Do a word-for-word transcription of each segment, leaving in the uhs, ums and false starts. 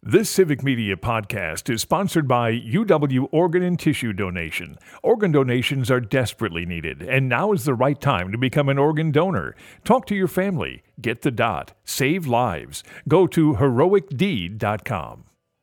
This Civic Media podcast is sponsored by U W Organ and Tissue Donation. Organ donations are desperately needed, and now is the right time to become an organ donor. Talk to your family. Get the dot. Save lives. Go to heroic deed dot com.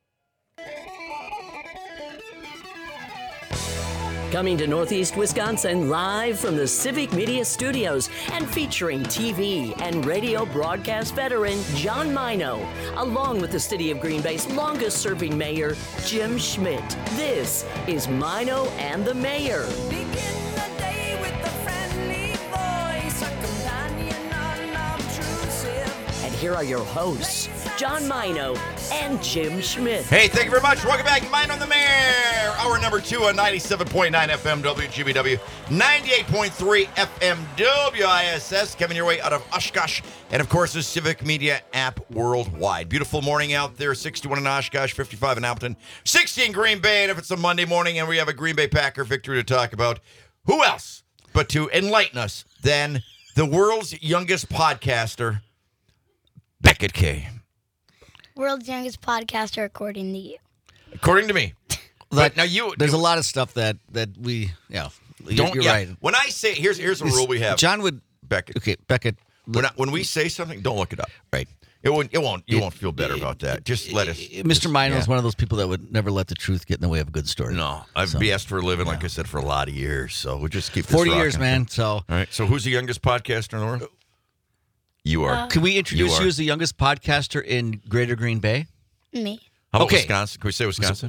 Coming to Northeast Wisconsin live from the Civic Media Studios and featuring T V and radio broadcast veteran John Mino, along with the City of Green Bay's longest-serving mayor, Jim Schmidt. This is Mino and the Mayor. Begin the day with a friendly voice, a companion unobtrusive. And here are your hosts, John Mino and Jim Schmidt. Hey, thank you very much. Welcome back. Mine on the Mayor. Hour number two on ninety-seven point nine F M W G B W, ninety-eight point three F M W I S S, coming your way out of Oshkosh, and of course the Civic Media app worldwide. Beautiful morning out there, sixty-one in Oshkosh, fifty-five in Appleton, sixty in Green Bay, and if it's a Monday morning and we have a Green Bay Packer victory to talk about, who else but to enlighten us than the world's youngest podcaster, Beckett K. World's youngest podcaster, according to you. According to me. But now you, there's a lot of stuff that that we, yeah, you're, don't. you're yeah. right. When I say here's here's a rule we have. John would Beckett. Okay, Beckett. When I, when we say something, don't look it up. Right. It won't. It won't. You It- won't feel better it- about that. Just let us. Mister Mino is yeah. one of those people that would never let the truth get in the way of a good story. No, I've So, B S'd for a living, like I said, for a lot of years. So we'll just keep this forty rocking. years, man. So All right. So who's the youngest podcaster in the world? You are. can we introduce You you, are. as the youngest podcaster in Greater Green Bay? Me. How about okay. Wisconsin? Can we say Wisconsin?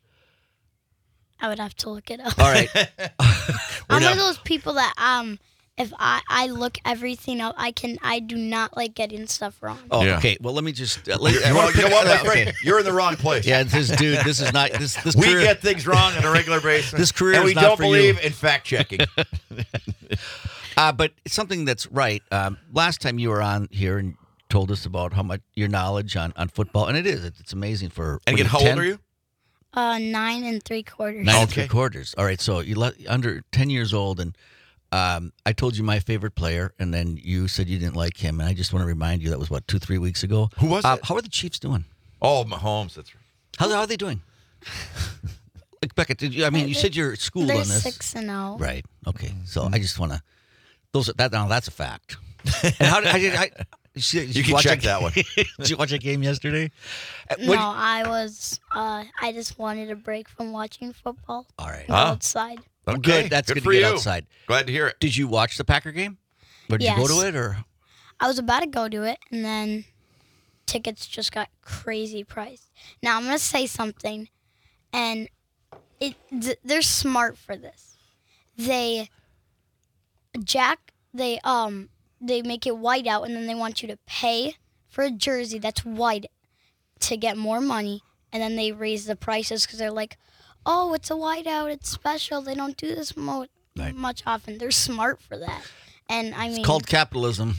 I would have to look it up. All right. I'm not- one of those people that um, if I, I look everything up, I can I do not like getting stuff wrong. Oh, Yeah. okay. Well, let me just. Uh, let, You, I well, wanna you know pick- what, my uh, friend? okay. You're in the wrong place. Yeah, this dude. This is not this. This we career, get things wrong on a regular basis. This career and is we not don't for you. believe in fact checking. Uh, but it's something that's right. Um, last time you were on here and told us about how much your knowledge on, on football, and it is. It's amazing for. And what again, how ten? old are you? Uh, nine and three quarters. Nine and Okay. three quarters. All right, so you let under ten years old, and um, I told you my favorite player, and then you said you didn't like him, and I just want to remind you that was what two, three weeks ago. Who was uh, it? How are the Chiefs doing? Oh, Mahomes. That's right. How, how are they doing? Like Becca, did you? I mean, you said you're schooled They're on this, six and zero. right? Okay, so I just want to. Those are, that now that's a fact. And how did I? Did, I you, see- did You can watch check that one. Did you watch that game yesterday? Uh, No, what- I was. Uh, I just wanted a break from watching football. All right. Go Ah. outside. Okay. Good. That's good, for to get you. outside. Glad to hear it. Did you watch the Packer game? Or did you go Yes. to it or? I was about to go to it, and then tickets just got crazy priced. Now I'm gonna say something, and it th- they're smart for this. They Jack they um they make it white out, and then they want you to pay for a jersey that's white to get more money, and then they raise the prices because they're like, oh, it's a white out, it's special. They don't do this mo- Right. much often. They're smart for that. And I mean, It's called capitalism.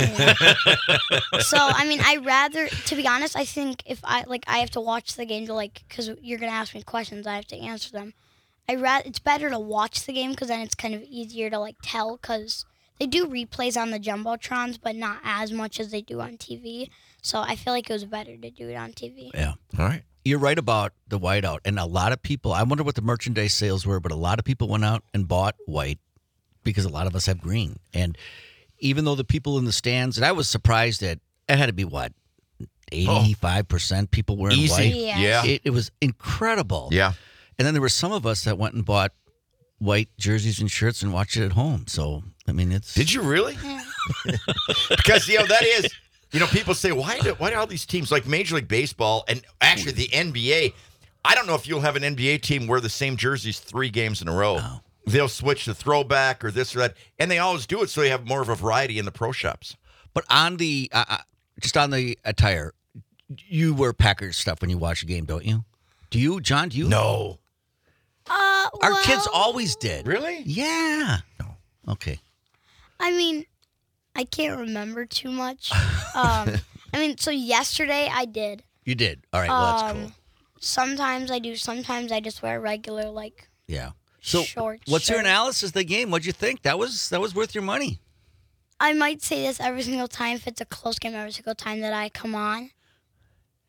so I mean, I rather, to be honest, I think if I like, I have to watch the game to like, because you're gonna ask me questions, I have to answer them. I rather it's better to watch the game because then it's kind of easier to like tell because they do replays on the jumbotrons, but not as much as they do on T V. So I feel like it was better to do it on T V. Yeah. All right. You're right about the whiteout. And a lot of people, I wonder what the merchandise sales were, but a lot of people went out and bought white because a lot of us have green. And even though the people in the stands, and I was surprised that it had to be what, eighty-five percent people wearing Easy. white. Yeah. Yeah. It, it was incredible. Yeah. And then there were some of us that went and bought white jerseys and shirts and watched it at home. So, I mean, it's. Did you really? Because, you know, that is, you know, people say, why do, why do all these teams like Major League Baseball and actually the N B A, I don't know if you'll have an N B A team wear the same jerseys three games in a row. No. They'll switch to throwback or this or that. And they always do it so they have more of a variety in the pro shops. But on the, uh, uh, just on the attire, you wear Packers stuff when you watch a game, don't you? Do you, John? Do you? No. Uh, Our well, kids always did. Really? Yeah. No. Okay. I mean, I can't remember too much. Um, I mean, so yesterday I did. You did. All right. Well, that's Um, cool. Sometimes I do. Sometimes I just wear regular, like, Yeah. So, short what's your shirt. analysis of the game? What'd you think? That was that was worth your money. I might say this every single time if it's a close game, every single time that I come on.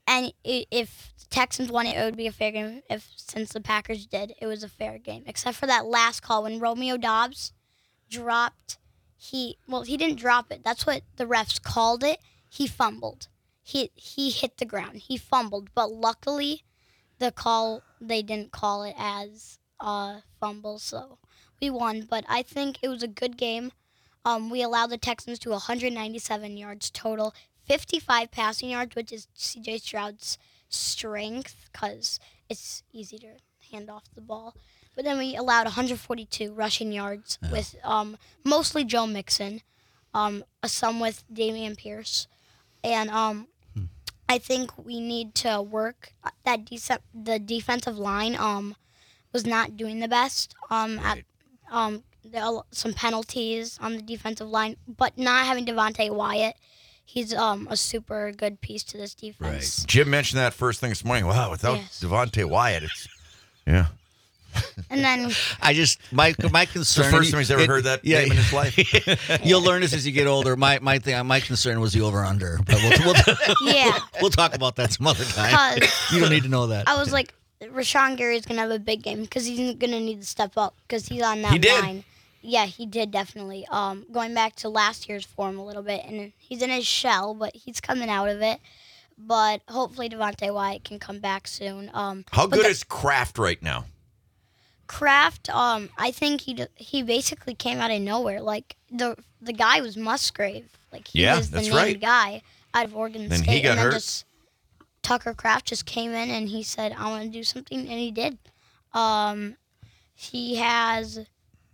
and i- if the Texans won it, it would be a fair game. If since the Packers did, it was a fair game, except for that last call when Romeo Dobbs dropped. He well, he didn't drop it. That's what the refs called it. He fumbled. He he hit the ground. He fumbled, but luckily, the call they didn't call it as a fumble, so we won. But I think it was a good game. Um, we allowed the Texans to one hundred ninety-seven yards total, fifty-five passing yards, which is C J Stroud's strength because it's easy to hand off the ball. But then we allowed one hundred forty-two rushing yards Yeah. with um, mostly Joe Mixon, um, some with Damian Pierce. And um, Hmm. I think we need to work that dece- the defensive line um, was not doing the best. Um, at, Right. um, there are some penalties on the defensive line, but not having Devontae Wyatt, he's um, a super good piece to this defense. Jim mentioned that first thing this morning. Wow, without Yes. Devontae Wyatt, it's yeah. And then I just my my It's the concern. first time he's ever it- heard that yeah, name in his life. You'll learn this as you get older. My my thing, my concern was the over under, but we'll, we'll, yeah, we'll talk about that some other time. because You don't need to know that. I was like, Rashawn Gary's gonna have a big game because he's gonna need to step up because he's on that He did. line. Yeah, he did definitely. Um, going back to last year's form a little bit, and he's in his shell, but he's coming out of it. But hopefully Devontae Wyatt can come back soon. Um, How but good the- is Kraft right now? Kraft? Um, I think he d- he basically came out of nowhere. Like the the guy was Musgrave. Like he Yeah, was the that's main right. guy out of Oregon Then he State, got and then hurt. just Tucker Kraft just came in and he said, "I want to do something," and he did. Um, he has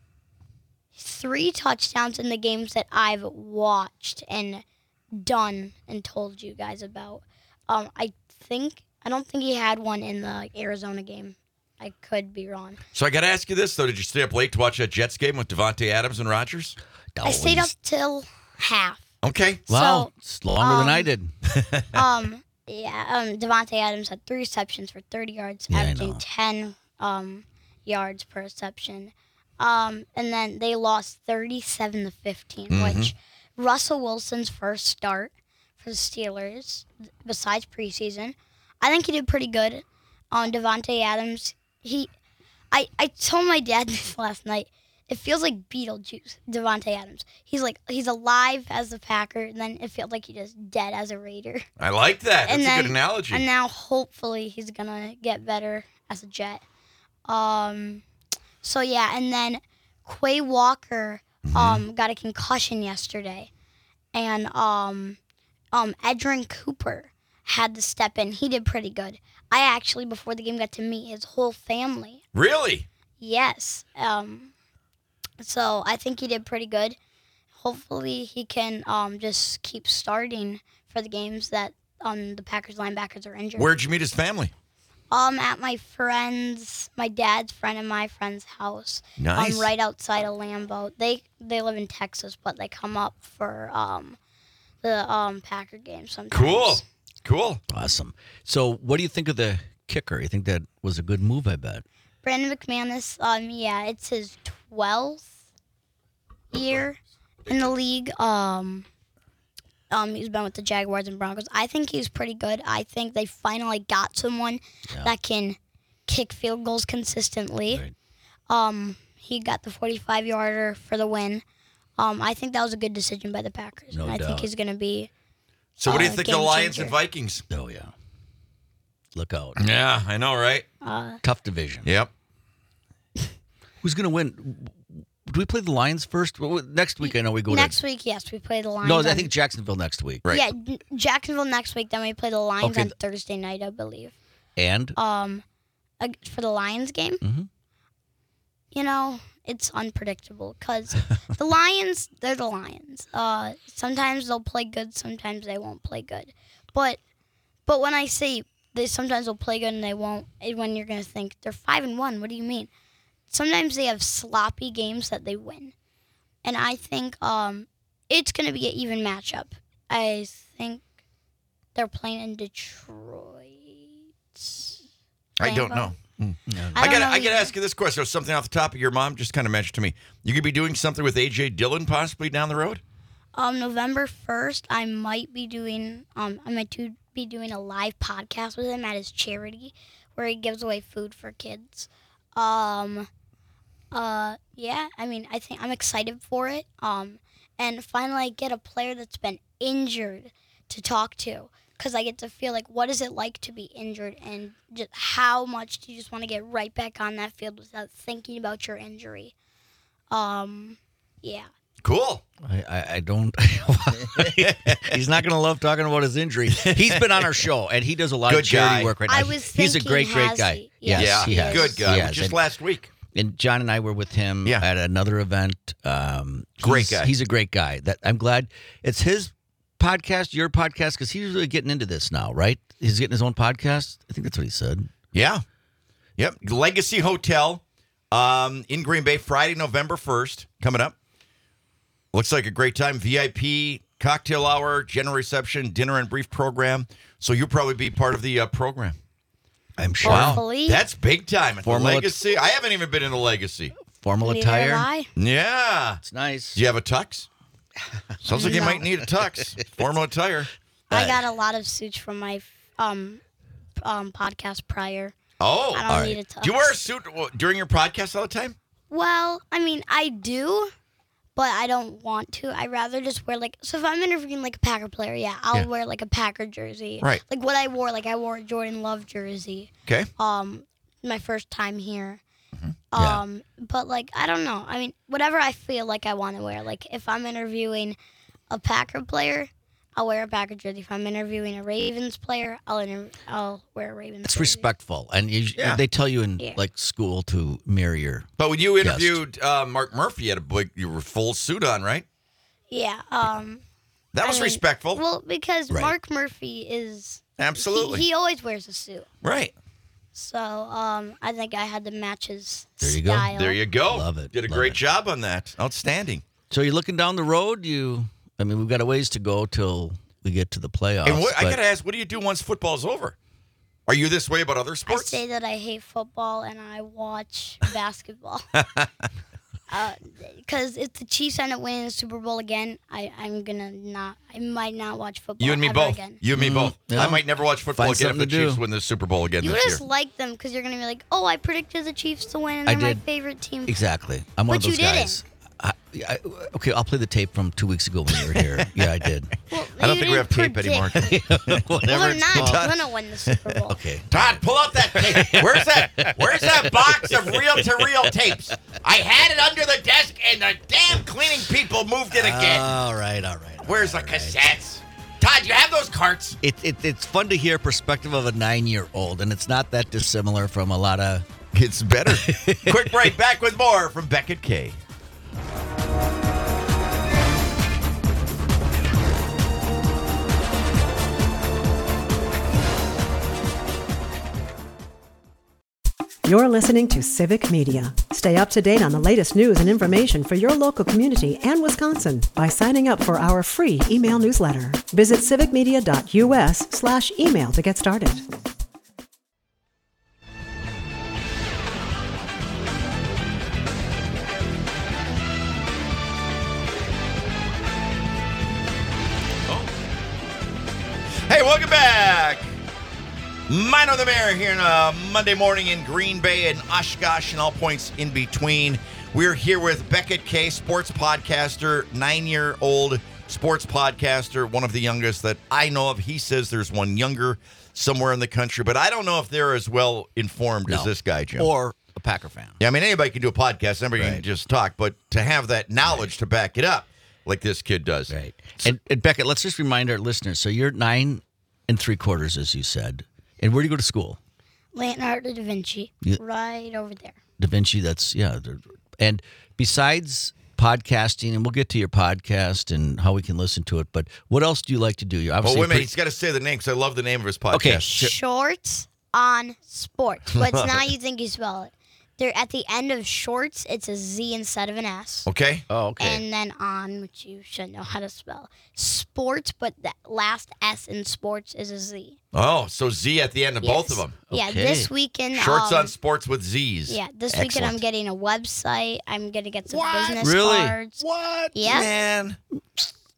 three touchdowns in the games that I've watched and done and told you guys about. Um, I think I don't think he had one in the Arizona game. I could be wrong. So I got to ask you this though: did you stay up late to watch that Jets game with Devontae Adams and Rodgers? I stayed up Always. till half. Okay. Wow, So, it's longer than I um, did. um, yeah, um, Devontae Adams had three receptions for thirty yards, Yeah, I averaging know. ten um, yards per reception. Um, and then they lost thirty-seven to fifteen, Mm-hmm. which Russell Wilson's first start for the Steelers, besides preseason. I think he did pretty good on Devontae Adams. He, I, I told my dad this last night. It feels like Beetlejuice, Devontae Adams. He's like he's alive as a Packer, and then it feels like he's just dead as a Raider. I like that. That's And a then- good analogy. And now hopefully he's gonna get better as a Jet. Um, so yeah, and then Quay Walker Mm-hmm. um got a concussion yesterday, and um um Edrin Cooper had to step in. He did pretty good. I actually before the game got to meet his whole family. Really? Yes. Um. So I think he did pretty good. Hopefully he can um just keep starting for the games that um the Packers linebackers are injured. Where'd you meet his family? Um, at my friend's, my dad's friend and my friend's house. Nice. Um, right outside of Lambeau. They they live in Texas, but they come up for um the um Packer games sometimes. Cool. Cool. Awesome. So, what do you think of the kicker? You think that was a good move? I bet. Brandon McManus. Um, yeah, it's his twelfth year in the league. Um. Um, he's been with the Jaguars and Broncos. I think he's pretty good. I think they finally got someone Yeah. that can kick field goals consistently. Right. Um, he got the forty-five yarder for the win. Um, I think that was a good decision by the Packers. No and I doubt. think he's going to be. So what do you Uh, think of the game Lions changer. and Vikings? Oh yeah. Look out. Yeah, I know, right? Uh, Tough division. Yep. Who's going to win? Do we play the Lions first? Well, next week, I know we go next to. week, yes, we play the Lions. No, on- I think Jacksonville next week. Right. Yeah, N- Jacksonville next week. Then we play the Lions Okay, on th- Thursday night, I believe. And Um, ag- for the Lions game, Mhm. you know, it's unpredictable because the Lions, they're the Lions. Uh, sometimes they'll play good, sometimes they won't play good. But, but when I say they sometimes they'll play good and they won't, eh, when you're gonna think they're five and one, what do you mean? Sometimes they have sloppy games that they win, and I think um, it's gonna be an even matchup. I think they're playing in Detroit. I don't Lambeau? know. I, I don't got. know I got to either. ask you this question. Something off the top of your mom just kind of mentioned to me. You could be doing something with A J Dillon possibly down the road. Um, November first, I might be doing um, I might do, be doing a live podcast with him at his charity, where he gives away food for kids. Um, uh, yeah, I mean, I think I'm excited for it. Um, and finally, I get a player that's been injured to talk to, because I get to feel like, what is it like to be injured, and just how much do you just want to get right back on that field without thinking about your injury. Um, yeah. Cool. I, I, I don't. He's not going to love talking about his injury. He's been on our show, and he does a lot Good of charity guy. work right now. I was He's a thinking, great, great has guy. he? Yes, yeah, he has. good guy. He has. Just And- last week. And John and I were with him Yeah. at another event. Um, Great he's- guy. He's a great guy. That I'm glad it's his podcast, your podcast, because he's really getting into this now, right? He's getting his own podcast. I think that's what he said. Yeah. Yep. Legacy Hotel um, in Green Bay, Friday, November first, coming up. Looks like a great time. V I P cocktail hour, general reception, dinner and brief program. So you'll probably be part of the uh, program. I'm sure. Hopefully. That's big time at the Formal- Legacy. I haven't even been in a Legacy. Formal Neither have attire. I. Yeah. It's nice. Do you have a tux? Sounds like you No. might need a tux. Formal attire. I got a lot of suits from my um, um, podcast prior. Oh. I don't all need right. a tux. Do you wear a suit during your podcast all the time? Well, I mean, I do, but I don't want to. I rather just wear like, so if I'm interviewing like a Packer player, yeah, I'll Yeah. wear like a Packer jersey. Right. Like what I wore, like I wore a Jordan Love jersey. Okay. Um, my first time here. Yeah. Um, but like I don't know. I mean, whatever I feel like I want to wear. Like if I'm interviewing a Packer player, I'll wear a Packer jersey. If I'm interviewing a Ravens player, I'll inter- I'll wear a Ravens. It's jersey. respectful, and you, Yeah. they tell you in Yeah. like school to mirror your. But when you Guest. interviewed uh, Mark Murphy, you had a big, you were full suit on, right? Yeah. Um. That I was mean, respectful. Well, because Right. Mark Murphy is Absolutely. He, he always wears a suit, right. so um, I think I had to match his There you go. style. There you go. Love it. Did a Love great it. job on that. Outstanding. So you're looking down the road. You, I mean, we've got a ways to go till we get to the playoffs. And what, I but- got to ask, what do you do once football's over? Are you this way about other I sports? say that I hate football and I watch basketball. Because if the Chiefs end up winning the Super Bowl again, I, I'm gonna not. I might not watch football. You and me ever both. Again. You and me Mm, both. yeah. I might never watch football Find again if the something to Chiefs do. win the Super Bowl again You this just year. like them because you're gonna be like, oh, I predicted the Chiefs to win, and I they're my did. favorite team. Exactly. I'm one But of those you didn't. guys. I, I, okay, I'll play the tape from two weeks ago when you were here. Yeah, I did. Well, I don't you think we have didn't tape anymore. predict- Whatever Well, they're it's not called. gonna win the Super Bowl. Okay. Todd, pull out that tape. Where's that? Where's that box of reel-to-reel tapes? I had it under the desk, and the damn cleaning people moved it again. All right, all right. all Where's the right, all right. cassettes? Todd, you have those carts? It, it, it's fun to hear perspective of a nine-year-old, and it's not that dissimilar from a lot of. It's better. Quick break. Back with more from Beckett K. You're listening to Civic Media. Stay up to date on the latest news and information for your local community and Wisconsin by signing up for our free email newsletter. Visit civicmedia.us slash email to get started. Hey, welcome back. Mine on the Mayor here on a Monday morning in Green Bay and Oshkosh and all points in between. We're here with Beckett K, sports podcaster, nine-year-old sports podcaster, one of the youngest that I know of. He says there's one younger somewhere in the country, but I don't know if they're as well informed as No. this guy, Jim. Or a Packer fan. yeah, I mean, anybody can do a podcast, anybody can Right. just talk, but to have that knowledge to back it up like this kid does. Right. And, and Beckett, let's just remind our listeners. So you're nine and three quarters, as you said. And where do you go to school? Leonardo da Vinci, Yeah. right over there. Da Vinci, that's, yeah. they're- And besides podcasting, and we'll get to your podcast and how we can listen to it, but what else do you like to do? You're Oh, obviously wait a minute. pretty- He's got to say the name because I love the name of his podcast. Okay, sure. Shorts on sports, but it's not you think you spell it. They're at the end of shorts. It's a Z instead of an S. Okay. Oh, okay. And then on, which you should know how to spell, sports, but the last S in sports is a Z. Oh, so Z at the end of both of Yes. them. Yeah, Okay. this weekend. Shorts um, on sports with Z's. Yeah, this weekend I'm Excellent. getting a website. I'm gonna get some What? business Really? cards. What? Yeah. Man.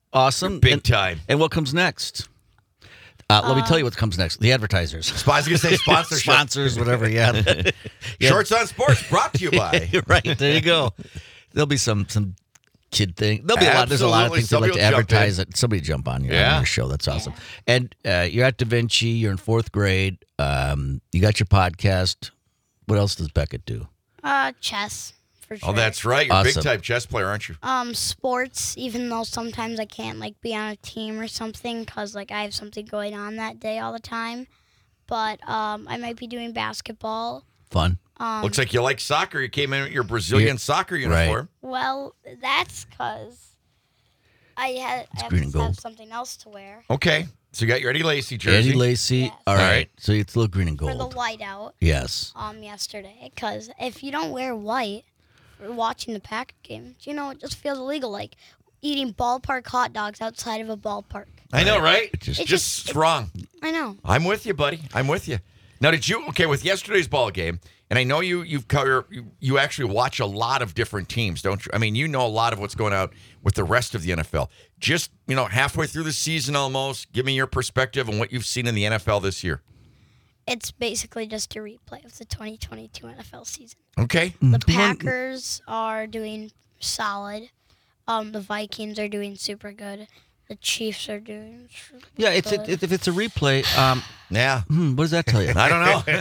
Awesome. Big and, time. And what comes next? Uh, let me tell you what comes next. The advertisers. I was going to say sponsorship. Sponsors, whatever, yeah. Yeah. Shorts on Sports brought to you by. Right, there you go. There'll be some some kid thing. There'll be a lot. There's a lot of Absolutely. things they'd like to Somebody will jump advertise. It. Somebody jump on your, Yeah. on your show. That's awesome. And uh, you're at Da Vinci. You're in fourth grade. Um, you got your podcast. What else does Beckett do? Uh, chess for sure. Oh, that's right. You're a Awesome. big-time chess player, aren't you? Um, sports. Even though sometimes I can't like be on a team or something because like I have something going on that day all the time. But um, I might be doing basketball. Fun. Um, Looks like you like soccer. You came in with your Brazilian Yeah. soccer Right. uniform. Well, that's because I had I have green and to have gold. something else to wear Okay. So you got your Eddie Lacy jersey. Eddie Lacy. Yes. All All right. right. So it's a little green and for gold. the whiteout. Yes. Um, yesterday because if you don't wear white for watching the Packer game, you know it just feels illegal, like eating ballpark hot dogs outside of a ballpark. I know, right? It just- It's It just just- wrong. I know. I'm with you, buddy. I'm with you. Now, did you okay with yesterday's ball game? And I know you you've covered you, you actually watch a lot of different teams, don't you? I mean, you know a lot of what's going on with the rest of the N F L. Just you know, halfway through the season, almost. Give me your perspective on what you've seen in the N F L this year. It's basically just a replay of the twenty twenty-two N F L season. Okay. The Packers are doing solid. Um, the Vikings are doing super good. The Chiefs are doing super Yeah, it's good. it, if it's a replay. Um, Yeah. hmm, what does that tell you? I don't know.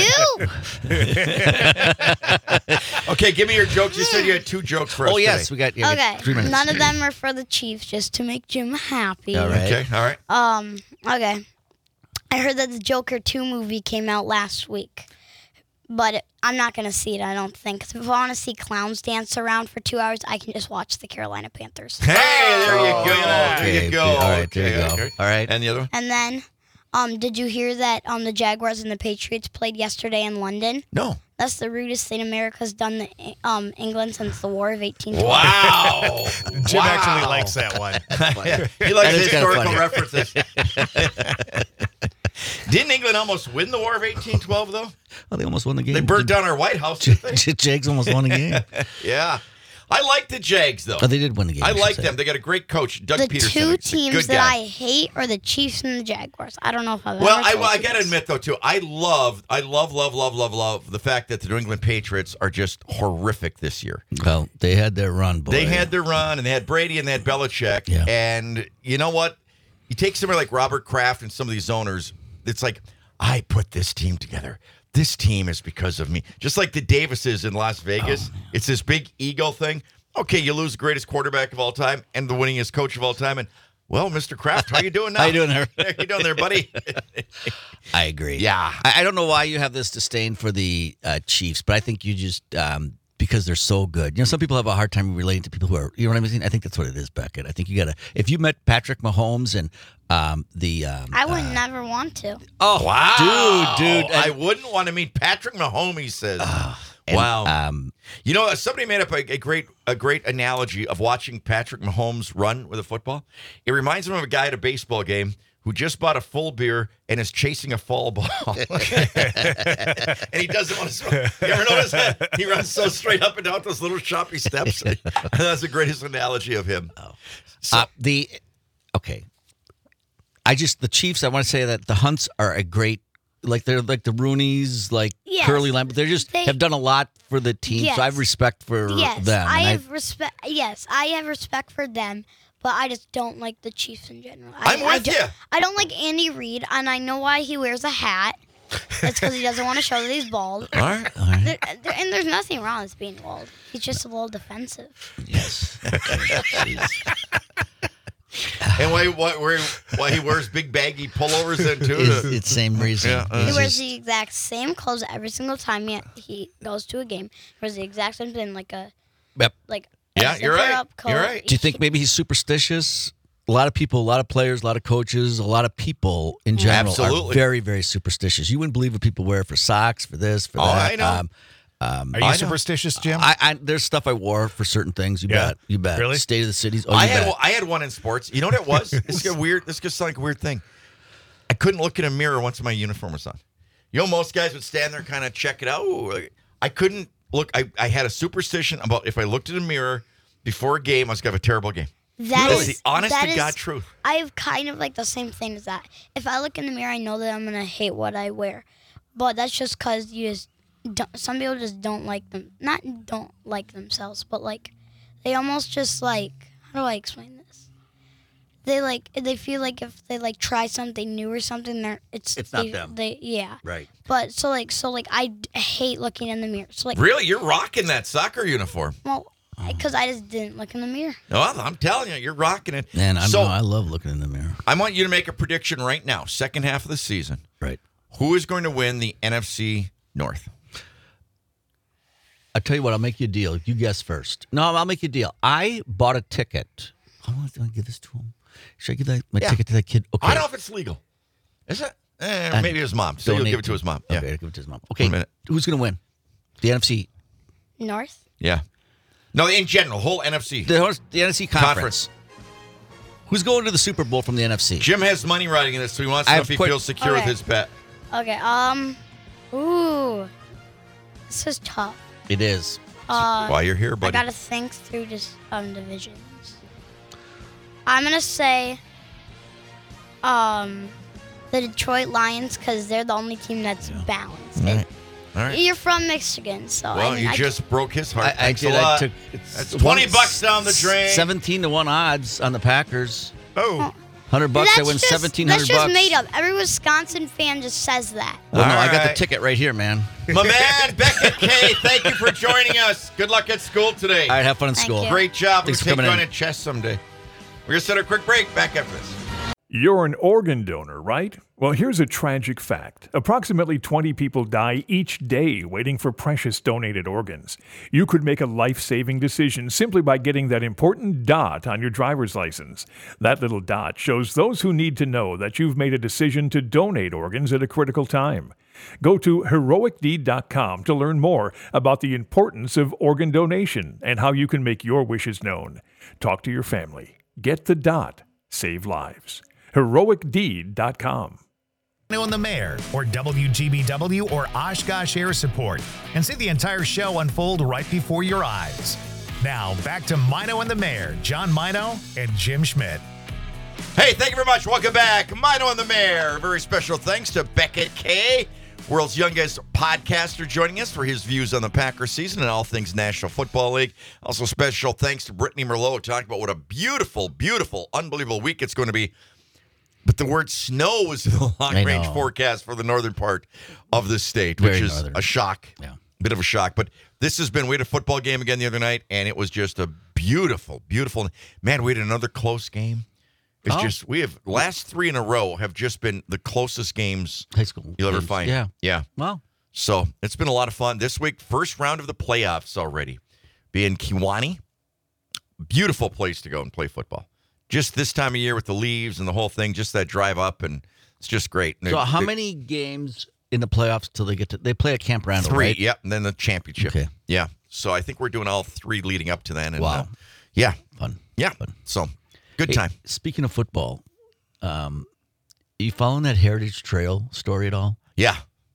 you. Okay, give me your jokes. You said you had two jokes for us. Oh yes, today. we got, yeah, we got Okay, three minutes. none of them are for the Chiefs, just to make Jim happy. All right. Okay. All right. Um, okay. I heard that the Joker two movie came out last week, but it, I'm not going to see it, I don't think. 'Cause if I want to see clowns dance around for two hours, I can just watch the Carolina Panthers. Hey, there you go. There Okay, you go. okay, all right, there Okay, you go. okay. All right. And the other one? And then, um, did you hear that um the Jaguars and the Patriots played yesterday in London? No. That's the rudest thing America's done to um England since the War of eighteen twelve. Wow. Jim Wow. actually likes that one. He likes That is kinda historical funny. references. Didn't England almost win the War of eighteen twelve, though? Well, they almost won the game. They burnt down our White House. didn't they? Jags almost won the game. Yeah. I like the Jags, though. Oh, they did win the game. I should like say. them. They got a great coach, Doug The Peterson. two He's a teams good that guy. I hate are the Chiefs and the Jaguars. I don't know if I've Well, ever I, told I you got to this. admit, though, too, I love, I love, love, love, love, love the fact that the New England Patriots are just horrific this year. Well, they had their run, boy. They had their run, and they had Brady, and they had Belichick. Yeah. And you know what? You take somebody like Robert Kraft and some of these owners, it's like, I put this team together. This team is because of me. Just like the Davises in Las Vegas. Oh, It's this big ego thing. Okay, you lose the greatest quarterback of all time and the winningest coach of all time. And, well, Mister Kraft, how you doing now? How you doing there? How you doing there, buddy? I agree. Yeah. I, I don't know why you have this disdain for the uh, Chiefs, but I think you just um, because they're so good. You know, some people have a hard time relating to people who are. You know what I mean? I think that's what it is, Beckett. I think you gotta. If you met Patrick Mahomes and um, the. Um, I would uh, never want to. Oh, Wow. dude, dude. I and- wouldn't want to meet Patrick Mahomes, he says. and, wow. Um, You know, somebody made up a, a great a great analogy of watching Patrick Mahomes run with a football. It reminds him of a guy at a baseball game who just bought a full beer and is chasing a foul ball. And he doesn't want to. You ever notice that? He runs so straight up and down those little choppy steps. That's the greatest analogy of him. uh, the okay. I just the Chiefs. I want to say that the Hunts are a great. Like they're like the Rooneys, like Yes. Curly Lamb. They just They- have done a lot for the team, so I have Yes. respect for Yes, them. I and have respect. Yes, I have respect for them, but I just don't like the Chiefs in general. I, I'm I with don't- ya. I don't like Andy Reid, and I know why he wears a hat. It's because he doesn't want to show that he's bald. All right. There, there, and there's nothing wrong with being bald. He's just a little defensive. yes, And why, why, why, why he wears big baggy pullovers then, too? it's, it's same reason. Yeah, uh, He It's wears just- the exact same clothes every single time he, he goes to a game. He wears the exact same thing, like a Yep. like. Yeah, a you're right. zipper-up coat. You're right. Do you think maybe he's superstitious? A lot of people, a lot of players, a lot of coaches, a lot of people in general Absolutely. are very, very superstitious. You wouldn't believe what people wear for socks, for this, for Oh, that. I know. Um, um, Are you I know. superstitious, Jim? I, I, there's stuff I wore for certain things. You Yeah. bet. You bet. Really? State of the cities. Oh, I you had bet. I had one in sports. You know what it was? This is a weird. This could sound like a weird thing. I couldn't look in a mirror once my uniform was on. You know, most guys would stand there, kind of check it out. Ooh, like- I couldn't look. I, I had a superstition about if I looked in a mirror before a game, I was gonna have a terrible game. That That's is- the honest that to is- God truth. I have kind of like the same thing as that. If I look in the mirror, I know that I'm gonna hate what I wear, but that's just because you just don't, some people just don't like them. Not don't like themselves, but like they almost just like how do I explain this? They like they feel like if they like try something new or something, they're it's It's not they, them. They yeah. Right. But so like so like I d- hate looking in the mirror. So like Really? You're rocking that soccer uniform. well, because I just didn't look in the mirror. No, I'm telling you, you're rocking it. Man, I so know. I love looking in the mirror. I want you to make a prediction right now, second half of the season. Right. Who is going to win the N F C North? I'll tell you what, I'll make you a deal. You guess first. No, I'll make you a deal. I bought a ticket. I want to give this to him. Should I give that, my Yeah. ticket to that kid? Okay. I don't know if it's legal. Is it? Eh, And maybe his mom. So you'll donate give it to his mom. Okay, Yeah. I'll give it to his mom. Okay, One minute. who's going to win? The N F C. North. Yeah. No, in general, whole N F C. The, the N F C conference. Conference. Who's going to the Super Bowl from the N F C? Jim has money riding in this, so he wants to I know have if he quite- feels secure with Okay. his bet. Okay. Um. Ooh. This is tough. It is. Uh, While you're here, I buddy. gotta think through just um divisions. I'm gonna say um the Detroit Lions because they're the only team that's balanced. All right. All right. You're from Michigan, so Well, I mean, you I just broke his heart. I, I Thanks did. a lot. I took it's That's twenty one- bucks down the drain. Seventeen to one odds on the Packers. Oh. Hundred bucks. I that's win just, seventeen That's hundred just bucks. made up. Every Wisconsin fan just says that. Well, no, All I got the right. ticket right here, man. My man, Beckett K, thank you for joining us. Good luck at school today. All right, have fun in Thank school. you. Great job. We're Thanks for going to take you coming on in. a chess someday. We're going to set a quick break. Back after this. You're an organ donor, right? Well, here's a tragic fact. Approximately twenty people die each day waiting for precious donated organs. You could make a life-saving decision simply by getting that important dot on your driver's license. That little dot shows those who need to know that you've made a decision to donate organs at a critical time. Go to heroic deed dot com to learn more about the importance of organ donation and how you can make your wishes known. Talk to your family. Get the dot. Save lives. heroic deed dot com. Mino and the Mayor, or W G B W, or Oshkosh Air Support, and see the entire show unfold right before your eyes. Now, back to Mino and the Mayor, John Mino and Jim Schmidt. Hey, thank you very much. Welcome back. Mino and the Mayor. Very special thanks to Beckett K, world's youngest podcaster, joining us for his views on the Packers season and all things National Football League. Also, special thanks to Brittany Merlot talking about what a beautiful, beautiful, unbelievable week it's going to be. But the word snow was in the long-range know. forecast for the northern part of the state, Very which is northern. a shock. Yeah. Bit of a shock. But this has been, we had a football game again the other night, and it was just a beautiful, beautiful. Man, we had another close game. It's Oh. just, we have, last three in a row have just been the closest games High school. you'll ever games. find. Yeah. Yeah. Well, So it's been a lot of fun. This week, first round of the playoffs already. Be in Kewanee. Beautiful place to go and play football. Just this time of year with the leaves and the whole thing, just that drive up, and it's just great. so They- how they- many games in the playoffs till they get to? They play at Camp Randall, Three, right? yep, and then the championship. Okay. Yeah. So I think we're doing all three leading up to then. And, Wow. uh, yeah. Fun. Yeah. Fun. So good Hey, time. speaking of football, um, you following that Heritage Trail story at all? Yeah.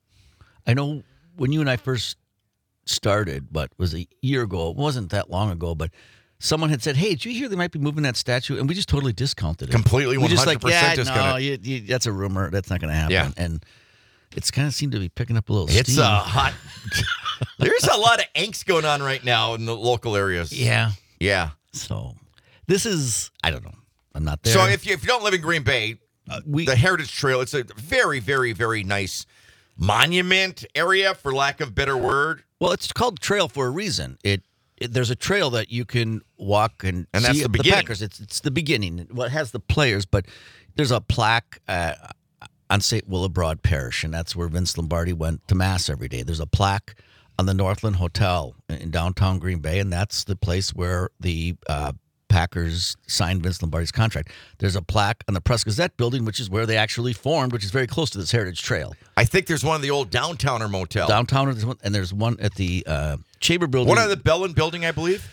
I know when you and I first started, but it was a year ago. It wasn't that long ago, but someone had said, "Hey, did you hear they might be moving that statue?" And we just totally discounted it. Completely We just like, one hundred percent yeah, discounted. no, you, you, that's a rumor. That's not going to happen. Yeah. And it's kind of seemed to be picking up a little It's steam. a hot. There's a lot of angst going on right now in the local areas. yeah. Yeah. So this is, I don't know. I'm not there. So if you, if you don't live in Green Bay, uh, we- the Heritage Trail, it's a very, very, very nice monument area, for lack of a better word. Well, it's called trail for a reason. It, it there's a trail that you can walk and, And that's see the beginning. Packers. It's it's the beginning. Well, it has the players, but there's a plaque uh, on Saint Willibroad Parish, and that's where Vince Lombardi went to mass every day. There's a plaque on the Northland Hotel in downtown Green Bay, and that's the place where the uh, Packers signed Vince Lombardi's contract. There's a plaque on the Press Gazette building, which is where they actually formed, which is very close to this Heritage Trail. I think there's one of the old Downtowner Motel. Downtown, there's one- and there's one at the uh, Chamber Building. One of the Bellin building, I believe.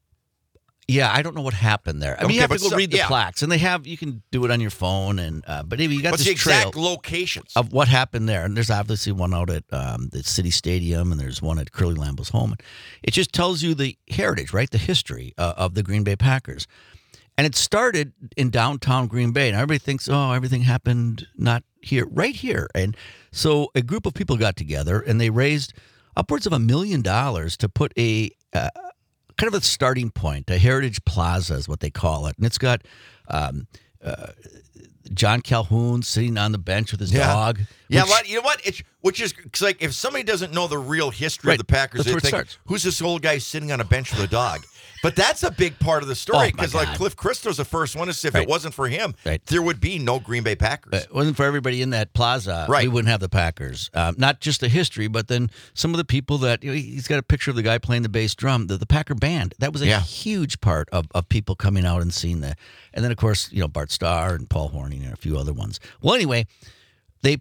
Yeah, I don't know what happened there. I mean, Okay, you have but to go so- read the yeah. plaques, and they have. You can do it on your phone, and uh, but anyway, you got What's this the trail exact locations? of what happened there, and there's obviously one out at um, the City Stadium, and there's one at Curly Lambeau's home. It just tells you the heritage, right? The history uh, of the Green Bay Packers. And it started in downtown Green Bay. And everybody thinks, oh, everything happened not here, right here. And so a group of people got together and they raised upwards of a million dollars to put a uh, kind of a starting point, a heritage plaza is what they call it. And it's got um, uh, John Calhoun sitting on the bench with his Yeah. dog. Yeah, which- what, you know what? It's which is cause like if somebody doesn't know the real history Right. of the Packers, That's they where it think, starts. who's this old guy sitting on a bench with a dog? But that's a big part of the story Oh, my because like God. Cliff Christo's the first one to say if Right. it wasn't for him, Right. there would be no Green Bay Packers. If it wasn't for everybody in that plaza, Right. we wouldn't have the Packers. Um, not just the history, but then some of the people that, you know, he's got a picture of the guy playing the bass drum, the, the Packer band. That was a Yeah. huge part of, of people coming out and seeing that. And then, of course, you know, Bart Starr and Paul Horning and a few other ones. Well, anyway, they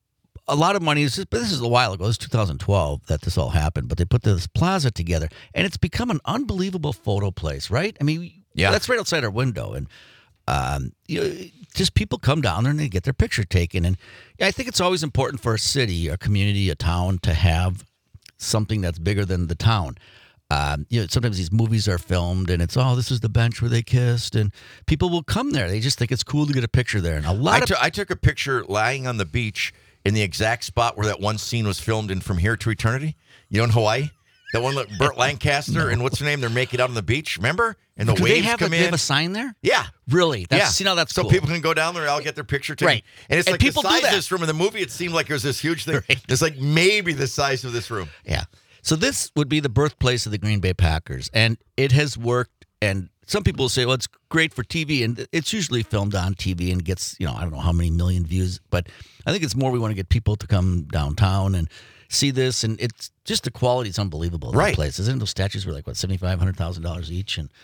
a lot of money. This is, but this is a while ago. This is two thousand twelve that this all happened. But they put this plaza together, and it's become an unbelievable photo place, right? I mean, Yeah. that's right outside our window, and um, you know, just people come down there and they get their picture taken. And I think it's always important for a city, a community, a town to have something that's bigger than the town. Um, you know, sometimes these movies are filmed, and it's oh, this is the bench where they kissed, and people will come there. They just think it's cool to get a picture there, and a lot I, of took- I took a picture lying on the beach in the exact spot where that one scene was filmed in From Here to Eternity. You know, in Hawaii, that one that Burt Lancaster and what's her name? They're making out on the beach. Remember? And the do waves they have, come a, they in. have a sign there? yeah. Really? That's, yeah. See, now that's so cool. people can go down there. I'll get their picture taken. Right. And it's And like people the do size of that. this room. In the movie, it seemed like it was this huge thing. Right. It's like maybe the size of this room. Yeah. So this would be the birthplace of the Green Bay Packers, and it has worked. And some people say, well, it's great for T V, and it's usually filmed on T V and gets, you know, I don't know how many million views, but I think it's more we want to get people to come downtown and see this, and it's just the quality is unbelievable. in that Right. place. Isn't those statues were like what seventy five hundred thousand dollars each? And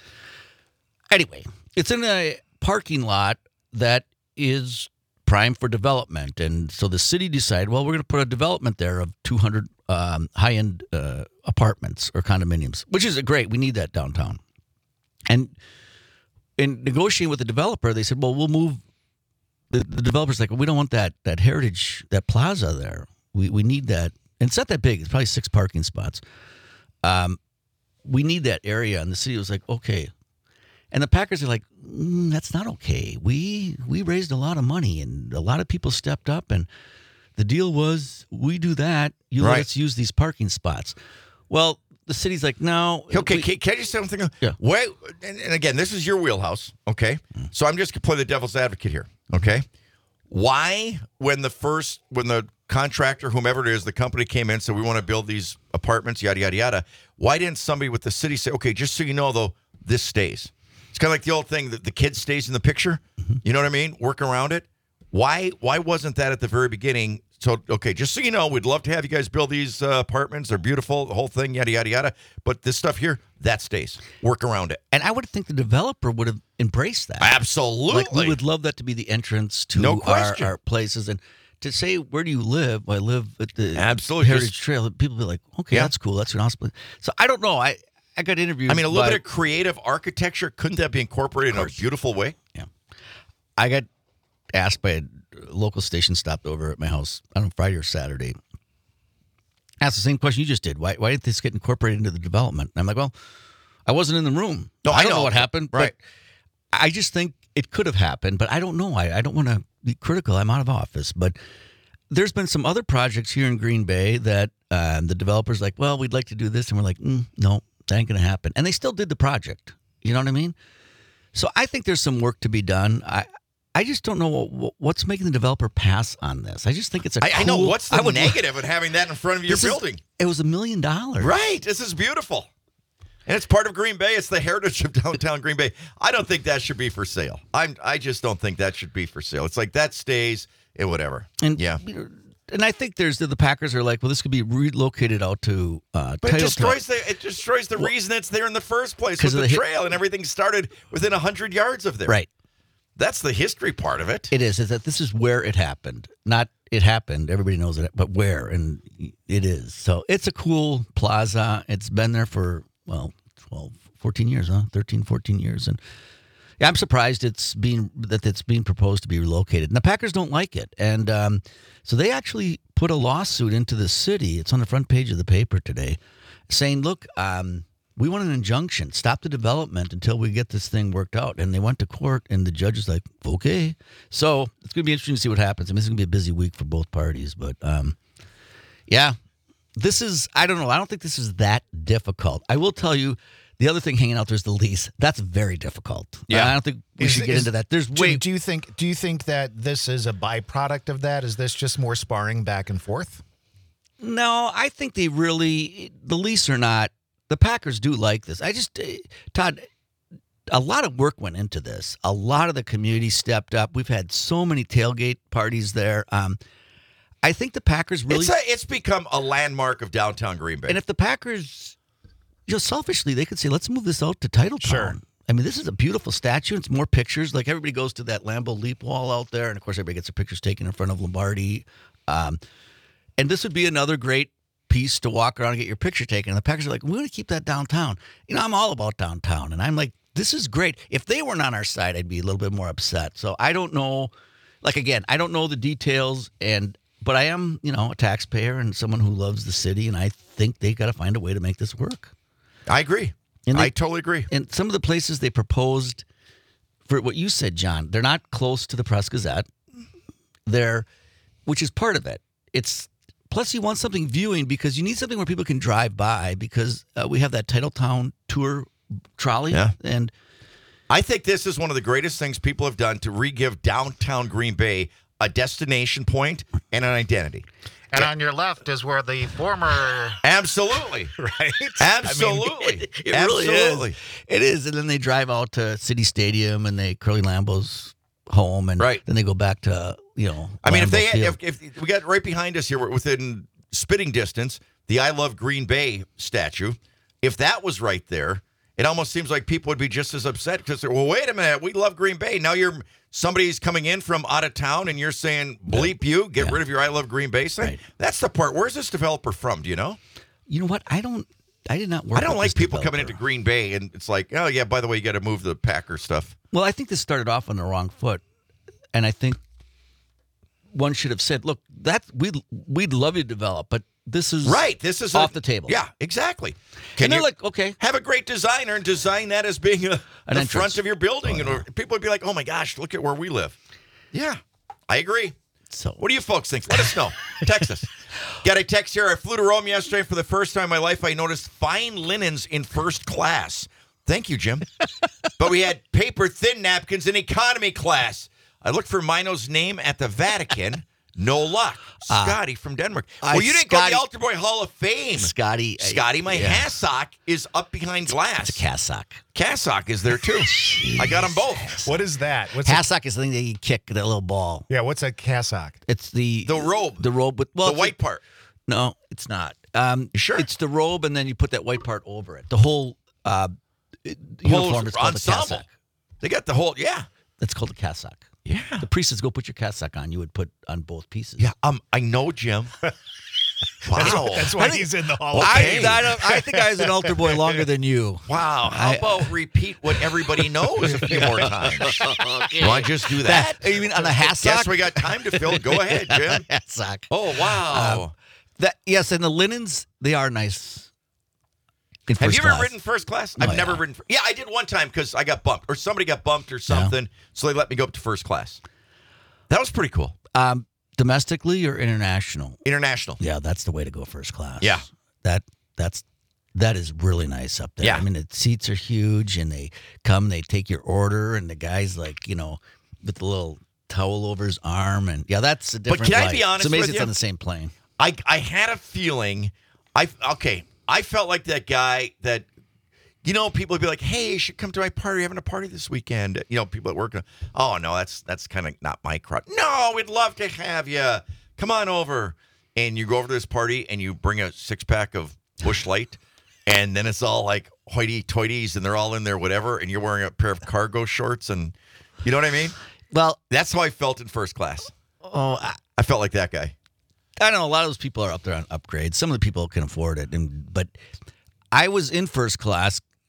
anyway, it's in a parking lot that is prime for development, and so the city decided, well, we're going to put a development there of two hundred um, high-end uh, apartments or condominiums, which is great. We need that downtown. And in negotiating with the developer, they said, well, we'll move. The, the developer's like, well, we don't want that that heritage, that plaza there. We we need that. And it's not that big. It's probably six parking spots. Um, we need that area. And the city was like, okay. And the Packers are like, mm, that's not okay. We we raised a lot of money, and a lot of people stepped up. And the deal was, we do that. You let Right. us use these parking spots. Well, the city's like, no. Okay, we- can, can I just say something? Yeah. Wait, and, and again, this is your wheelhouse, okay? So I'm just going to play the devil's advocate here, okay? Why, when the first, when the contractor, whomever it is, the company came in, said we want to build these apartments, yada, yada, yada, why didn't somebody with the city say, okay, just so you know, though, this stays? It's kind of like the old thing that the kid stays in the picture. You know what I mean? Work around it. Why, why wasn't that at the very beginning? So, okay, just so you know, we'd love to have you guys build these uh, apartments. They're beautiful, the whole thing, yada, yada, yada. But this stuff here, that stays. Work around it. And I would think the developer would have embraced that. Absolutely. Like, we would love that to be the entrance to No our, question. our places. And to say, where do you live? Well, I live at the Absolutely. Heritage Just- Trail. People be like, okay, Yeah. that's cool. That's an awesome place. So I don't know. I, I got interviewed. I mean, a little by- bit of creative architecture, couldn't that be incorporated in a beautiful way? Yeah. I got asked by a local station stopped over at my house, I don't know, Friday or Saturday. Asked the same question you just did. Why, why didn't this get incorporated into the development? And I'm like, well, I wasn't in the room. No, I I don't know, know. what happened. Right. But I just think it could have happened, but I don't know. I, I don't want to be critical. I'm out of office. But there's been some other projects here in Green Bay that um, the developer's like, well, we'd like to do this. And we're like, mm, no, that ain't going to happen. And they still did the project. You know what I mean? So I think there's some work to be done. I I just don't know what, what's making the developer pass on this. I just think it's a I, I know. cool- What's the I would- negative of having that in front of your This is- building? It was a million dollars. Right. This is beautiful. And it's part of Green Bay. It's the heritage of downtown Green Bay. I don't think that should be for sale. I'm. I just don't think that should be for sale. It's like that stays and whatever. And yeah. you know, and I think there's the, the Packers are like, well, this could be relocated out to uh, But it Title destroys the it destroys the reason it's there in the first place 'Cause with of the the hi- trail and everything started within a hundred yards of there. Right. That's the history part of it. It is. Is that this is where it happened. Not it happened. Everybody knows it, but where, and it is. So it's a cool plaza. It's been there for, well, twelve, fourteen years, huh? thirteen, fourteen years. And yeah, I'm surprised it's being that it's being proposed to be relocated. And the Packers don't like it. And um, so they actually put a lawsuit into the city. It's on the front page of the paper today saying, look, um, we want an injunction. Stop the development until we get this thing worked out. And they went to court, and the judge was like, okay. So it's going to be interesting to see what happens. I mean, it's going to be a busy week for both parties. But, um, yeah, this is, I don't know. I don't think this is that difficult. I will tell you, the other thing hanging out there is the lease. That's very difficult. Yeah. I don't think we Is- should get is- into that. There's Do, way do you think? Do you think that this is a byproduct of that? Is this just more sparring back and forth? No, I think they really, the Leafs are not, the Packers do like this. I just, uh, Todd, a lot of work went into this. A lot of the community stepped up. We've had so many tailgate parties there. Um, I think the Packers really, It's, a, it's become a landmark of downtown Green Bay. and if the Packers, you know, selfishly, they could say, let's move this out to Titletown. Sure. I mean, this is a beautiful statue. It's more pictures. Like everybody goes to that Lambeau Leap wall out there, and of course, everybody gets their pictures taken in front of Lombardi. Um, and this would be another great piece to walk around and get your picture taken. And the Packers are like, we want to keep that downtown. You know, I'm all about downtown, and I'm like, this is great. If they weren't on our side, I'd be a little bit more upset. So I don't know. Like again, I don't know the details, and but I am, you know, a taxpayer and someone who loves the city, and I think they got to find a way to make this work. I agree. And they- I totally agree. And some of the places they proposed for what you said, John, they're not close to the Press Gazette. They're, which is part of it. It's plus you want something viewing because you need something where people can drive by because uh, we have that Titletown tour trolley. Yeah. And I think this is one of the greatest things people have done to re-give downtown Green Bay a destination point and an identity. And on your left is where the former Absolutely. Right? Absolutely. it Absolutely. really is. It is. And then they drive out to City Stadium and they Curly Lambeau's home. And Right. then they go back to, you know, I mean, if Lambeau they Field. if, if we got right behind us here, we're within spitting distance, the I Love Green Bay statue. If that was right there, it almost seems like people would be just as upset because they're, well, wait a minute, we love Green Bay. Now you're somebody's coming in from out of town and you're saying, bleep you, get Yeah. rid of your I Love Green Bay sign. Right. That's the part. Where's this developer from? Do you know? You know what? I don't. I did not work. I don't with like this people coming developer. into Green Bay and it's like, oh yeah, by the way, you got to move the Packer stuff. Well, I think this started off on the wrong foot, and I think one should have said, "Look, that we we'd, we'd love you to develop, but this is Right. This is off a- the table." Yeah, exactly. and they're you like, "Okay, have a great designer and design that as being a, An the entrance. front of your building? Oh, yeah. And people would be like, oh my gosh, look at where we live. Yeah, I agree. so What do you folks think? Let us know. Text us. Got a text here. I flew to Rome yesterday. For the first time in my life, I noticed fine linens in first class. Thank you, Jim. But we had paper thin napkins in economy class. I looked for Mino's name at the Vatican. No luck. Scotty from Denmark. I- Well, you didn't Scotty- go to the Altar Boy Hall of Fame. Scotty, I- Scotty, my yeah. hassock is up behind glass. It's a cassock. Cassock is there too. I got them both. What is that? What's a, Hassock is the thing that you kick that little ball. yeah? What's a cassock? It's the The robe. The robe with well, the it's white a- part. No, it's not. Um, You sure? It's the robe, and then you put that white part over it. The whole uh, uniform Whole is called a ensemble. cassock. They got the whole, yeah. That's called a cassock. Yeah. The priest says, "Go put your cassock on." You would put on both pieces. Yeah, um, I know, Jim. Wow. That's why he's in the hall. of Okay. Fame. I, I, don't, I think I was an altar boy longer than you. Wow. How I- about repeat what everybody knows a few more times? You want to just do that? You mean on a hassock? Guess we got time to fill. Go ahead, Jim. hassock. Oh, wow. Um, That yes, and the linens they are nice. In Have first you ever class. ridden first class? Oh, I've never yeah. ridden. fir- Yeah, I did one time because I got bumped or somebody got bumped or something. So they let me go up to first class. That was pretty cool. um, domestically or international? International. Yeah, that's the way to go first class. Yeah. that that's that is really nice up there. Yeah. I mean the seats are huge, and they come, they take your order, and the guy's like, you know, with the little towel over his arm, and yeah, that's a different. can I life. be honest It's amazing with it's you? on the same plane. I I had a feeling. I okay. I felt like that guy that, you know, people would be like, "Hey, you should come to my party. We're having a party this weekend." You know, people at work. Oh no, that's that's kind of not my crowd. No, we'd love to have you. Come on over. And you go over to this party and you bring a six pack of Busch Light, and then it's all like hoity-toities, and they're all in there, whatever. And you're wearing a pair of cargo shorts, and you know what I mean. Well, That's how I felt in first class. oh, I, I felt like that guy. I don't know. A lot of those people are up there on upgrades. Some of the people can afford it, and but I was in first class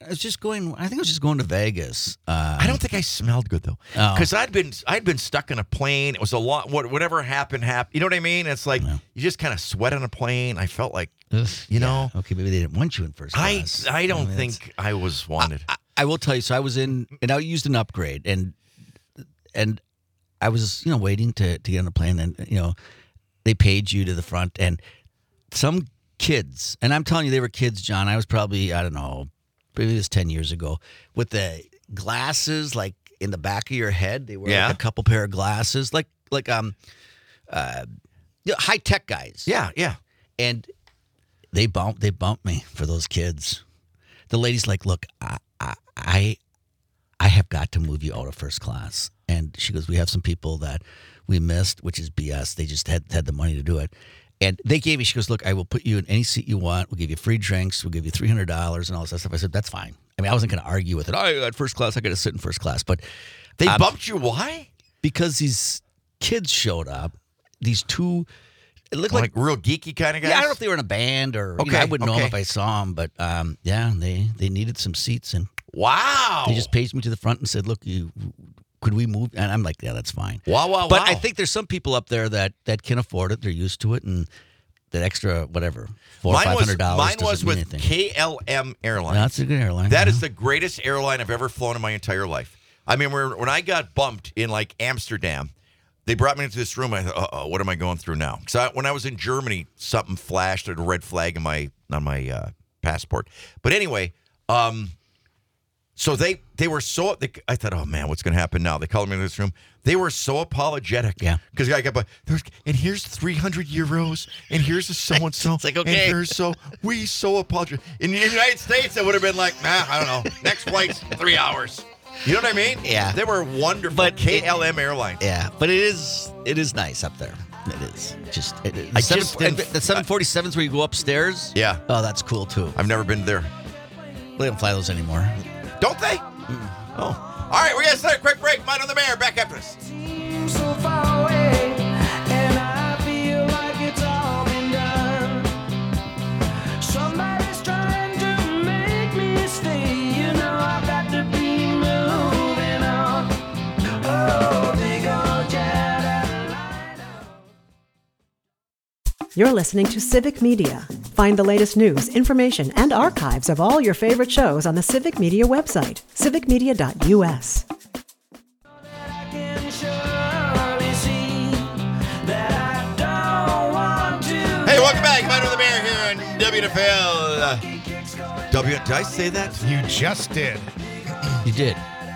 I was just going. I think I was just going to Vegas. Um, I don't think I smelled good though, Oh. because I'd been I'd been stuck in a plane. It was a lot. What whatever happened happened. You know what I mean? It's like you just kind of sweat on a plane. I felt like Ugh, you yeah. know. Okay, maybe they didn't want you in first I class. I don't mean, that's- think I was wanted. I, I will tell you. So I was in, and I used an upgrade, and and I was, you know, waiting to to get on a plane, and you know, they paid you to the front, and some kids, and I'm telling you, they were kids, John. I was probably, I don't know, maybe it was ten years ago, with the glasses like in the back of your head. They wear Yeah. like a couple pair of glasses, like like um, uh, you know, high tech guys. yeah, yeah. And they bumped they bumped me for those kids. The lady's like, "Look, I I I, I have got to move you out of first class." And she goes, "We have some people that we missed, which is B S. They just had had the money to do it." And they gave me, she goes, "Look, I will put you in any seat you want. We'll give you free drinks. We'll give you three hundred dollars and all this stuff." I said, "That's fine." I mean, I wasn't going to argue with it. Oh, at first class, I got to sit in first class. But They um, bumped you. Why? because these kids showed up, these two, it looked Like, like, real geeky kind of guys. yeah, I don't know if they were in a band or, you know, Okay, I wouldn't know them okay. if I saw them. But um, yeah, they, they needed some seats. And Wow. they just paged me to the front and said, "Look, you could we move?" And I'm like, "Yeah, that's fine." Wow, wow, But wow. I think there's some people up there that, that can afford it. They're used to it, and that extra whatever four or mine five was hundred dollars. mine was doesn't mean with anything. K L M Airlines. That's a good airline. That is yeah. the greatest airline I've ever flown in my entire life. I mean, when when I got bumped in like Amsterdam, they brought me into this room. I thought, "Uh oh, what am I going through now?" Because I, when I was in Germany, something flashed a red flag in my on my uh, passport. But anyway, um, so they they were so. They, I thought, "Oh man, what's going to happen now?" They called me into this room. They were so apologetic. Yeah. Because I got, there's, and here's three hundred euros, and here's a so and so. It's like, okay. And here's so we so apologize. In the United States, it would have been like, nah, I don't know. Next flight's three hours. You know what I mean? Yeah. They were wonderful. But K L M Airlines. Yeah, but it is it is nice up there. It is just it, it, I seven, just didn't- the seven forty-sevens where you go upstairs. Yeah. Oh, that's cool too. I've never been there. They don't fly those anymore. Don't they? Oh. All right, we're going to start a quick break. Mind on the Mayor. Back after this. So far away, and I feel like it's all been done. Somebody's trying to make me stay. You know I've got to be moving on. Oh, big old jet airliner. You're listening to Civic Media. Find the latest news, information, and archives of all your favorite shows on the Civic Media website, civic media dot u s. I can surely see that I don't want to. Hey, welcome back. Mind on the Mayor here on W N F L. Uh, w, did I say that? You just did. You did.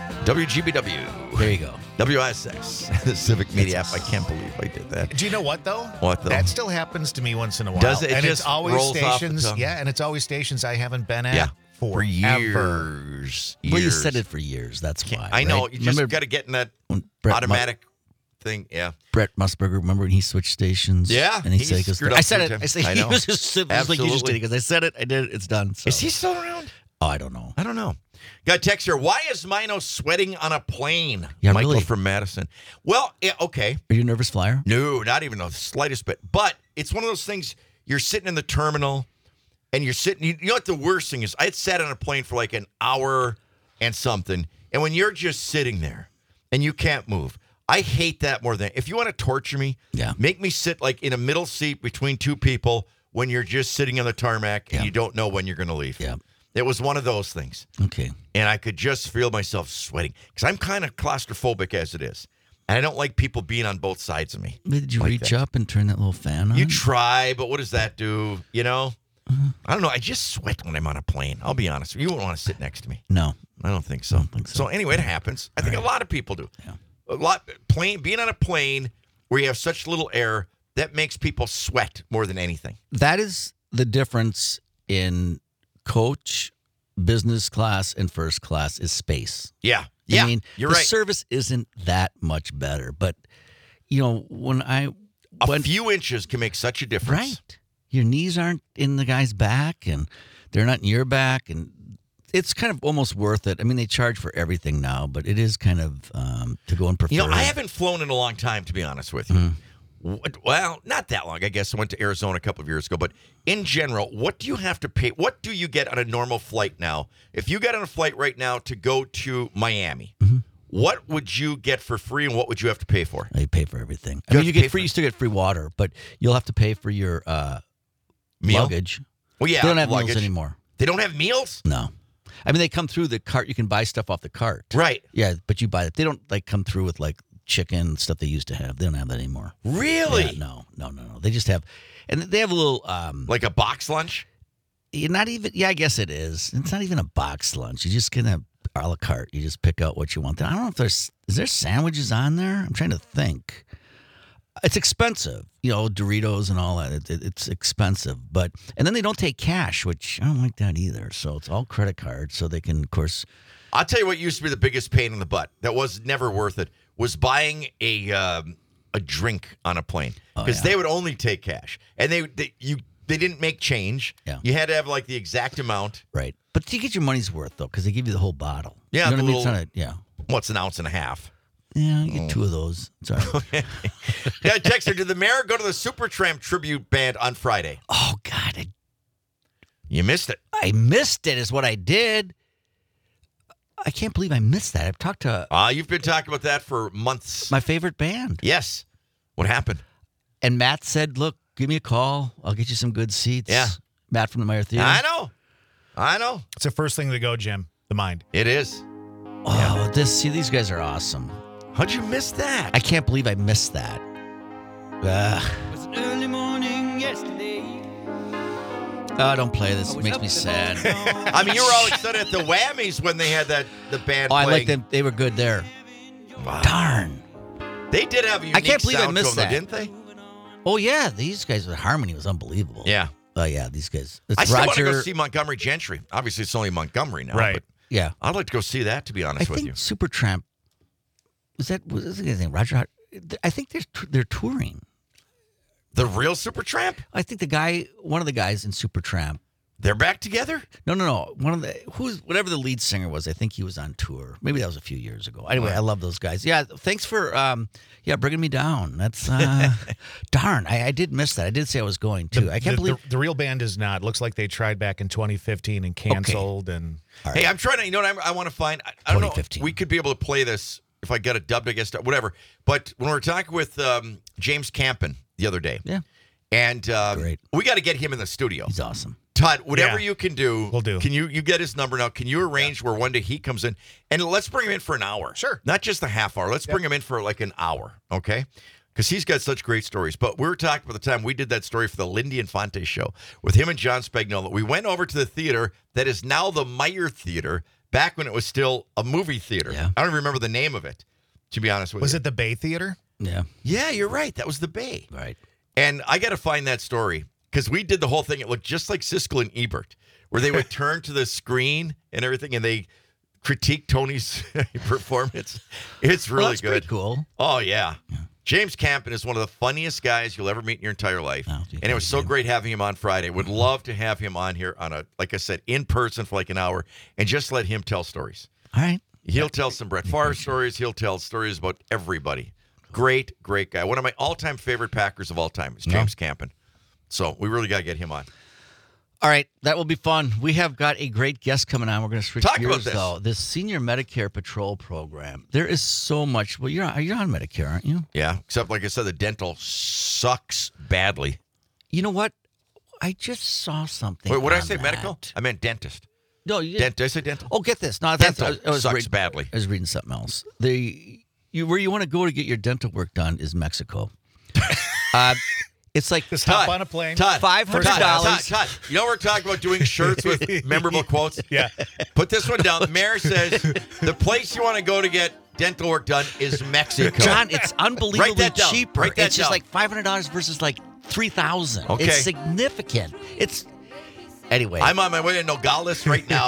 W G B W. There you go. W S X. The Civic Media app. I can't believe I did that. Do you know what though? What, though? That still happens to me once in a while. Does it? It and just it's always rolls off the stations. tongue. Yeah, and it's always stations I haven't been at Yeah. for, For ever. years. Well, you Years. said it for years. That's why. I know. right? You just Remember got to get in that when Brett automatic thing. Yeah. Brett Musburger, remember when he switched stations? Yeah, And he, he said, he goes, screwed up I said three it. times. I said, I he know. was just, it was like you just did Absolutely. it because I said it. I did it. It's done. So. Is he still around? Oh, I don't know. I don't know. Got a text here. Why is Mino sweating on a plane? Yeah, Michael really. from Madison. Well, yeah, okay. Are you a nervous flyer? No, not even the slightest bit. But it's one of those things, you're sitting in the terminal and you're sitting, you, you know what the worst thing is? I had sat on a plane for like an hour and something. And when you're just sitting there and you can't move, I hate that more than, if you want to torture me, Yeah. make me sit like in a middle seat between two people when you're just sitting on the tarmac and Yeah. you don't know when you're going to leave. Yeah. It was one of those things. Okay. And I could just feel myself sweating because I'm kind of claustrophobic as it is. And I don't like people being on both sides of me. Did you like reach that. up and turn that little fan on? You try, but what does that do? You know? Mm-hmm. I don't know. I just sweat when I'm on a plane. I'll be honest. You wouldn't want to sit next to me. No. I don't think so. don't think so. So anyway, it happens. I think right. a lot of people do. Yeah. A lot plane being on a plane where you have such little air, that makes people sweat more than anything. That is the difference in coach, business class, and first class is space. Yeah. Yeah. I mean, you're the right. service isn't that much better, but you know, when I A when, few inches can make such a difference. right, your knees aren't in the guy's back, and they're not in your back, and it's kind of almost worth it. I mean, they charge for everything now, but it is kind of um, to go and prefer. You know, I haven't flown in a long time, to be honest with you. Mm-hmm. What, well, not that long, I guess. I went to Arizona a couple of years ago. But in general, what do you have to pay? What do you get on a normal flight now? If you got on a flight right now to go to Miami, mm-hmm. what would you get for free and what would you have to pay for? You pay for everything. You I mean, you get for- free. You still get free water, but you'll have to pay for your uh, Meal? luggage. Well, yeah, they don't have luggage. meals anymore. They don't have meals? No. I mean, they come through the cart. You can buy stuff off the cart. Right. Yeah, but you buy it. They don't like come through with like chicken stuff they used to have. They don't have that anymore. Really? Yeah, no, no, no, no. They just have, and they have a little um, like a box lunch. You're not even. Yeah, I guess it is. It's not even a box lunch. You're just gonna a la carte. You just pick out what you want. I don't know if there's is there sandwiches on there. I'm trying to think. It's expensive, you know, Doritos and all that. It, it, it's expensive, but and then they don't take cash, which I don't like that either. So it's all credit card, so they can, of course. I'll tell you what used to be the biggest pain in the butt. That was never worth it. Was buying a um, a drink on a plane because Oh, yeah. they would only take cash and they, they you they didn't make change. Yeah. You had to have like the exact amount. Right, but you get your money's worth though because they give you the whole bottle. Yeah, you know the what I mean? It's little- not a, yeah, What's an ounce and a half? yeah. You get two of those. It's all right. Yeah, Texter, did the mayor go to the Supertramp tribute band on Friday? Oh God, I, You missed it. I missed it. Is what I did. I can't believe I missed that. I've talked to Uh, you've been talking about that for months. my favorite band. Yes. What happened? And Matt said, look, give me a call. I'll get you some good seats. Yeah. Matt from the Meyer Theater. I know. I know. It's the first thing to go, Jim. The mind. It is. Oh, this, see, these guys are awesome. How'd you miss that? I can't believe I missed that. Ugh. It was an early morning yesterday. Oh, don't play this. It makes me sad. I mean, you were all excited at the Whammies when they had that the band Oh, I playing. like them. They were good there. Wow. Darn. They did have a unique I can't believe I sound to missed them, that. though, didn't they? Oh, yeah. These guys, the harmony was unbelievable. Yeah. Oh, yeah. These guys. It's I still want to Roger. go see Montgomery Gentry. Obviously, it's only Montgomery now. Right. But Yeah. I'd like to go see that, to be I honest with think you. Supertramp. Was that, was this the guy's name? Roger. Hart- I think they're, they're touring. The real Supertramp? I think the guy, one of the guys in Supertramp. They're back together? No, no, no. One of the who's whatever the lead singer was. I think he was on tour. Maybe that was a few years ago. Anyway, I love those guys. Yeah, thanks for um, yeah bringing me down. That's uh, darn. I, I did miss that. I did say I was going to. The, I can't the, believe. the, the real band is not. Looks like they tried back in twenty fifteen and canceled. And Hey, I'm trying to, you know what I, I want to find? I, I don't know. twenty fifteen. We could be able to play this if I get it dubbed, I guess, whatever. But when we were talking with um, James Campen the other day, Yeah, and um, Great. we got to get him in the studio. he's awesome. Todd, whatever Yeah. you can do, We'll do. Can you you get his number now? Can you arrange where one day he comes in and let's bring him in for an hour? Sure. Not just a half hour. Let's bring him in for like an hour, okay? Because he's got such great stories. But we were talking about the time we did that story for the Lindy Infante show with him and John Spagnola. We went over to the theater that is now the Meyer Theater, back when it was still a movie theater. Yeah. I don't even remember the name of it, to be honest with was you. it the Bay Theater? Yeah, Yeah, you're right. That was the Bay. right. And I got to find that story because we did the whole thing. It looked just like Siskel and Ebert, where they would turn to the screen and everything, and they critique Tony's performance. It's really well, that's good. pretty cool. Oh yeah. James Campen is one of the funniest guys you'll ever meet in your entire life, Oh, gee, and it was so thank you. great having him on Friday. Would love to have him on here on a, like I said, in person for like an hour, and just let him tell stories. All right. He'll tell some Brett Favre stories. He'll tell stories about everybody. Great, great guy. One of my all-time favorite Packers of all time is James Campen. So we really got to get him on. All right, that will be fun. We have got a great guest coming on. We're going to switch Talk gears, about this. though. This Senior Medicare Patrol program. There is so much. Well, you're on, you're on Medicare, aren't you? Yeah, except like I said, the dental sucks badly. You know what? I just saw something. Wait, what did I on say? that. Medical? I meant dentist. No, you Dent- did I say dental? Oh, get this. No, that's, I Dental was, I was sucks reading, badly. I was reading something else. The you where you want to go to get your dental work done is Mexico. uh, it's like Just hop Todd, on a plane. Todd, five hundred Todd, dollars. Todd, Todd, you know we're talking about doing shirts with memorable quotes? Yeah. Put this one down. The mayor says the place you want to go to get dental work done is Mexico. John, it's unbelievably Write that down. cheaper. Write that it's just down. like five hundred dollars versus like three thousand. Okay. It's significant. It's anyway. I'm on my way to Nogales right now.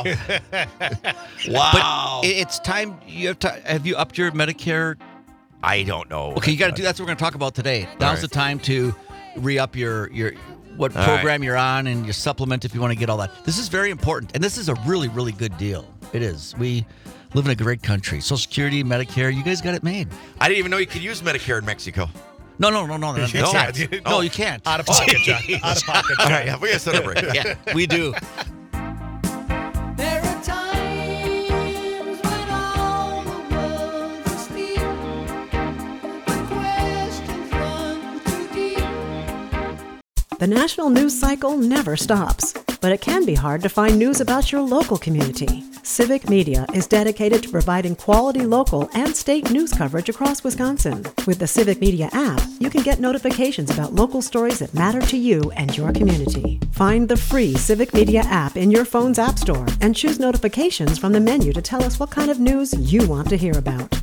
Wow. But it- it's time. You have to. Have you upped your Medicare? I don't know. Okay, you got to do. That's what we're going to talk about today. Now's right. the time to re-up your your what All program you're on and your supplement if you want to get all that. This is very important, and this is a really really good deal. It is. We live in a great country. Social Security, Medicare, you guys got it made. I didn't even know you could use Medicare in Mexico. No, no, no, no, no. You no, can't. no, you can't. Out of pocket, John. Out of pocket, All John. right, yeah, we got to set a break. Yeah, we do. There are times when all the world's asleep. The questions run too deep. The national news cycle never stops, but it can be hard to find news about your local community. Civic Media is dedicated to providing quality local and state news coverage across Wisconsin. With the Civic Media app, you can get notifications about local stories that matter to you and your community. Find the free Civic Media app in your phone's app store and choose notifications from the menu to tell us what kind of news you want to hear about.